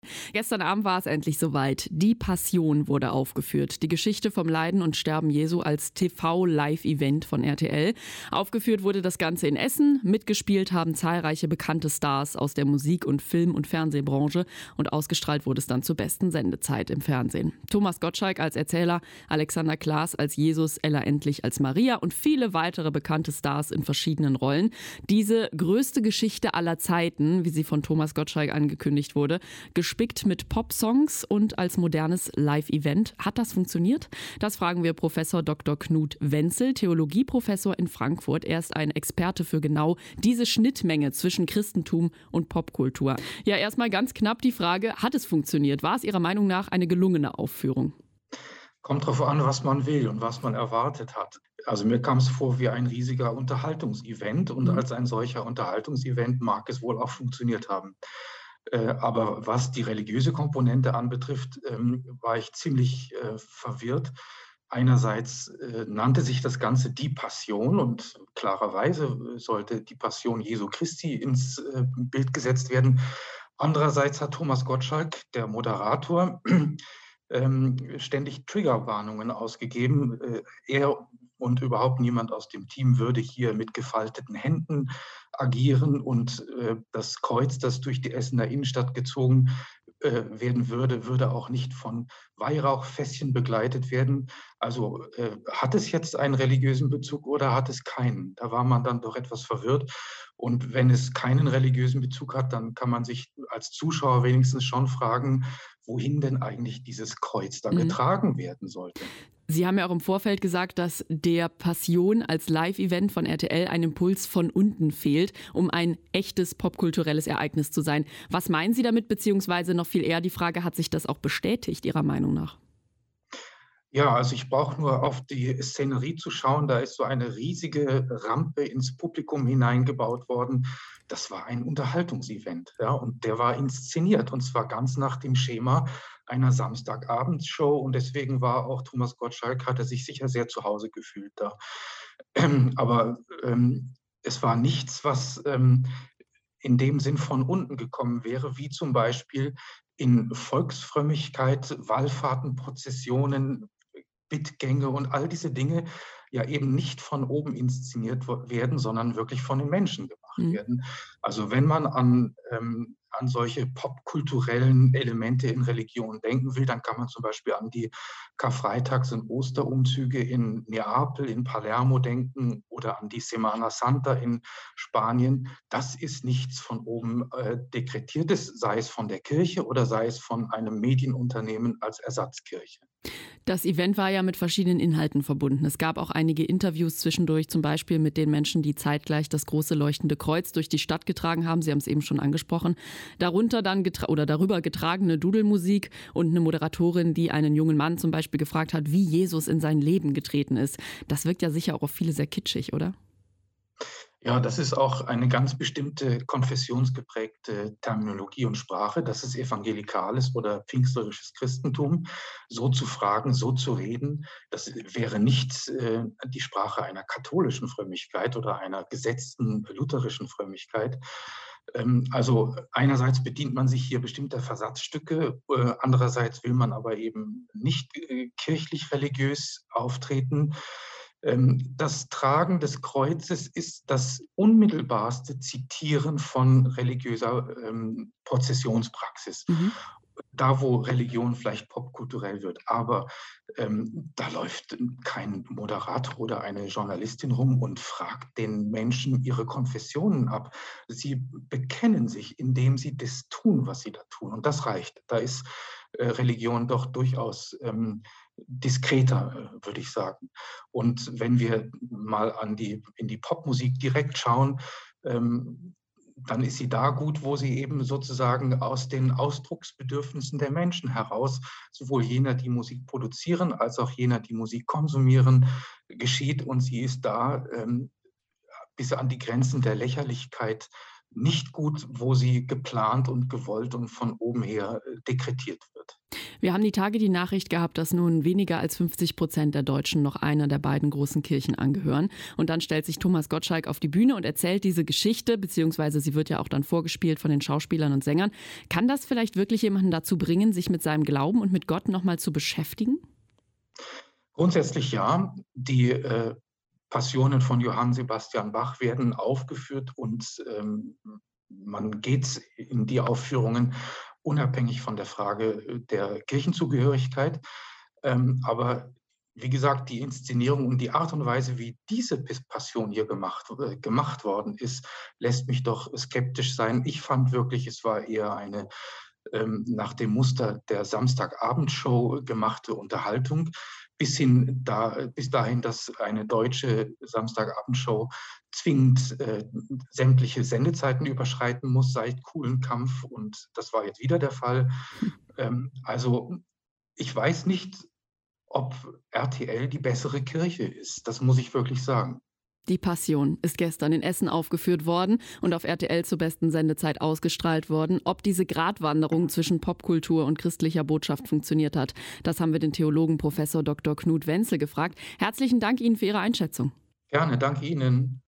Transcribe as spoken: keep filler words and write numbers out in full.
Gestern Abend war es endlich soweit. Die Passion wurde aufgeführt. Die Geschichte vom Leiden und Sterben Jesu als T V-Live-Event von R T L. Aufgeführt wurde das Ganze in Essen. Mitgespielt haben zahlreiche bekannte Stars aus der Musik- und Film- und Fernsehbranche. Und ausgestrahlt wurde es dann zur besten Sendezeit im Fernsehen. Thomas Gottschalk als Erzähler, Alexander Klaas als Jesus, Ella Endlich als Maria und viele weitere bekannte Stars in verschiedenen Rollen. Diese größte Geschichte aller Zeiten, wie sie von Thomas Gottschalk angekündigt wurde, gespickt mit Pop-Songs und als modernes Live-Event. Hat das funktioniert? Das fragen wir Professor Doktor Knut Wenzel, Theologieprofessor in Frankfurt. Er ist ein Experte für genau diese Schnittmenge zwischen Christentum und Popkultur. Ja, erstmal ganz knapp die Frage, hat es funktioniert? War es Ihrer Meinung nach eine gelungene Aufführung? Kommt drauf an, was man will und was man erwartet hat. Also mir kam es vor wie ein riesiger Unterhaltungsevent und Mhm. als ein solcher Unterhaltungsevent mag es wohl auch funktioniert haben. Äh, aber was die religiöse Komponente anbetrifft, ähm, war ich ziemlich äh, verwirrt. Einerseits äh, nannte sich das Ganze die Passion und klarerweise äh, sollte die Passion Jesu Christi ins äh, Bild gesetzt werden. Andererseits hat Thomas Gottschalk, der Moderator, ähm, ständig Triggerwarnungen ausgegeben. Äh, er und überhaupt niemand aus dem Team würde hier mit gefalteten Händen agieren und äh, das Kreuz, das durch die Essener Innenstadt gezogen äh, werden würde, würde auch nicht von Weihrauchfässchen begleitet werden. Also äh, hat es jetzt einen religiösen Bezug oder hat es keinen? Da war man dann doch etwas verwirrt. Und wenn es keinen religiösen Bezug hat, dann kann man sich als Zuschauer wenigstens schon fragen, wohin denn eigentlich dieses Kreuz da Mhm. getragen werden sollte. Sie haben ja auch im Vorfeld gesagt, dass der Passion als Live-Event von R T L ein Impuls von unten fehlt, um ein echtes popkulturelles Ereignis zu sein. Was meinen Sie damit, beziehungsweise noch viel eher die Frage, hat sich das auch bestätigt, Ihrer Meinung nach? Ja, also ich brauche nur auf die Szenerie zu schauen. Da ist so eine riesige Rampe ins Publikum hineingebaut worden. Das war ein Unterhaltungsevent, ja, und der war inszeniert und zwar ganz nach dem Schema einer Samstagabendshow und deswegen war auch Thomas Gottschalk, hat er sich sicher sehr zu Hause gefühlt da. Ähm, aber ähm, es war nichts, was ähm, in dem Sinn von unten gekommen wäre, wie zum Beispiel in Volksfrömmigkeit, Wallfahrten, Prozessionen, Bittgänge und all diese Dinge ja eben nicht von oben inszeniert wo- werden, sondern wirklich von den Menschen gemacht Mhm. werden. Also wenn man an, ähm, an solche popkulturellen Elemente in Religion denken will, dann kann man zum Beispiel an die Karfreitags- und Osterumzüge in Neapel, in Palermo denken oder an die Semana Santa in Spanien. Das ist nichts von oben äh, dekretiertes, sei es von der Kirche oder sei es von einem Medienunternehmen als Ersatzkirche. Das Event war ja mit verschiedenen Inhalten verbunden. Es gab auch einige Interviews zwischendurch, zum Beispiel mit den Menschen, die zeitgleich das große leuchtende Kreuz durch die Stadt getragen haben. Sie haben es eben schon angesprochen. Darunter dann getra- oder darüber getragene Dudelmusik und eine Moderatorin, die einen jungen Mann zum Beispiel gefragt hat, wie Jesus in sein Leben getreten ist. Das wirkt ja sicher auch auf viele sehr kitschig, oder? Ja, das ist auch eine ganz bestimmte konfessionsgeprägte Terminologie und Sprache. Das ist evangelikales oder pfingstlerisches Christentum. So zu fragen, so zu reden, das wäre nicht äh, die Sprache einer katholischen Frömmigkeit oder einer gesetzten lutherischen Frömmigkeit. Ähm, also einerseits bedient man sich hier bestimmter Versatzstücke, äh, andererseits will man aber eben nicht äh, kirchlich-religiös auftreten. Ähm, das Tragen des Kreuzes ist das unmittelbarste Zitieren von religiöser ähm, Prozessionspraxis. Mhm. Da, wo Religion vielleicht popkulturell wird. Aber ähm, da läuft kein Moderator oder eine Journalistin rum und fragt den Menschen ihre Konfessionen ab. Sie bekennen sich, indem sie das tun, was sie da tun. Und das reicht. Da ist äh, Religion doch durchaus ähm, diskreter, äh, würde ich sagen. Und wenn wir mal an die, in die Popmusik direkt schauen, ähm, dann ist sie da gut, wo sie eben sozusagen aus den Ausdrucksbedürfnissen der Menschen heraus, sowohl jener, die Musik produzieren, als auch jener, die Musik konsumieren, geschieht. Und sie ist da ähm, bis an die Grenzen der Lächerlichkeit nicht gut, wo sie geplant und gewollt und von oben her äh, dekretiert wird. Wir haben die Tage die Nachricht gehabt, dass nun weniger als fünfzig Prozent der Deutschen noch einer der beiden großen Kirchen angehören. Und dann stellt sich Thomas Gottschalk auf die Bühne und erzählt diese Geschichte, beziehungsweise sie wird ja auch dann vorgespielt von den Schauspielern und Sängern. Kann das vielleicht wirklich jemanden dazu bringen, sich mit seinem Glauben und mit Gott nochmal zu beschäftigen? Grundsätzlich ja. Die äh, Passionen von Johann Sebastian Bach werden aufgeführt und ähm, man geht in die Aufführungen unabhängig von der Frage der Kirchenzugehörigkeit. Ähm, aber wie gesagt, die Inszenierung und die Art und Weise, wie diese Passion hier gemacht, äh, gemacht worden ist, lässt mich doch skeptisch sein. Ich fand wirklich, es war eher eine ähm, nach dem Muster der Samstagabendshow gemachte Unterhaltung, bis hin da, bis dahin, dass eine deutsche Samstagabendshow zwingend äh, sämtliche Sendezeiten überschreiten muss seit Kuhlenkampf, und das war jetzt wieder der Fall. Ähm, also ich weiß nicht, ob R T L die bessere Kirche ist. Das muss ich wirklich sagen. Die Passion ist gestern in Essen aufgeführt worden und auf R T L zur besten Sendezeit ausgestrahlt worden. Ob diese Gratwanderung zwischen Popkultur und christlicher Botschaft funktioniert hat, das haben wir den Theologen Professor Doktor Knut Wenzel gefragt. Herzlichen Dank Ihnen für Ihre Einschätzung. Gerne, danke Ihnen.